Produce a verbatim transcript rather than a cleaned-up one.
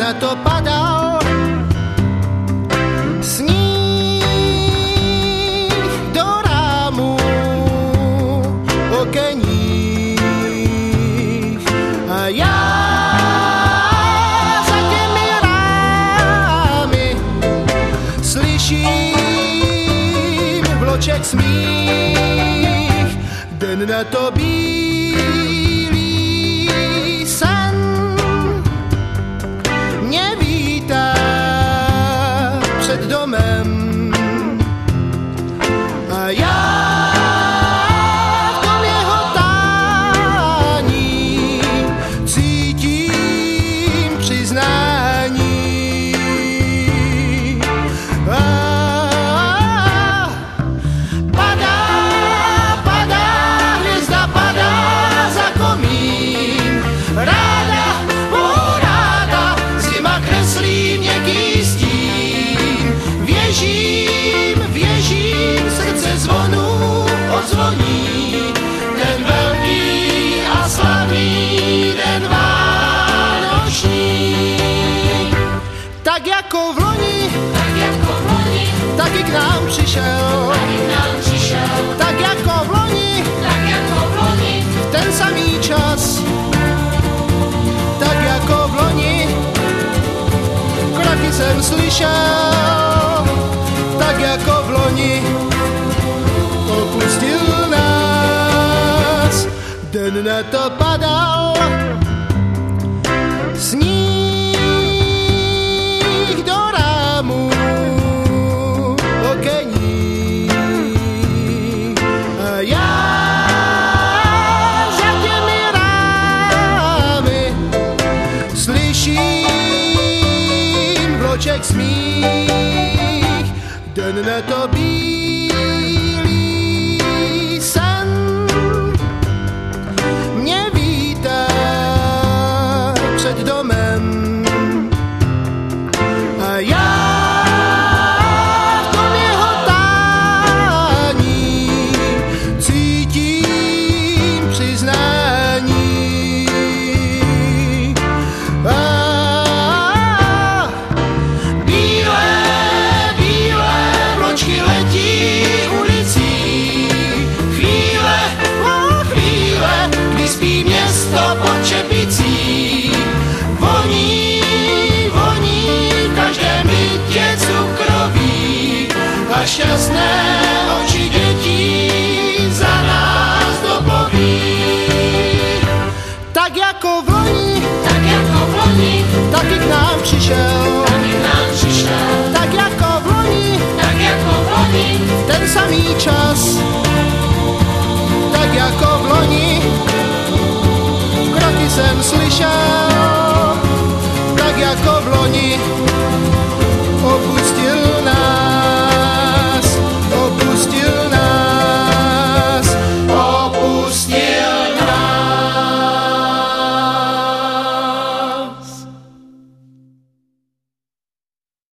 na to padal sníh do rámu okenních a já za těmi rámy slyším vloček smích, den na to bílý sen mě vítá před domem a já v tom jeho tání cítím přiznání. A padá, padá, hvězda padá za komín, ráda, o ráda, zima kreslí měkký stín. Věžím, věžím, srdce zvonu odzvoní, ten velký a slavný den vánoční. Tak jako v loni, Tak jako v loni, taky k nám přišel, taky k nám přišel. tak jako v loni, Tak jako v loni, v ten samý čas, tak jako v loni, kroky jsem slyšel, tak jako v loni, opustil nás, den na to padal sníh do rámu okení a já za těmi rámy slyším vloček smích, den na to bílý sen mě vítá před domem a já v tom jeho tání cítím přiznání. A bílé, bílé vločky letí ulicí, chvíle, o chvíle, kdy spí město pod čepicí. Voní, voní v každém bytě cukroví a šťastné oči dětí za nás dopoví. Tak jako v loni, tak jako v loni, taky k nám přišel, taky k nám přišel. tak jako v loni, Tak jako v loni, v ten samý čas,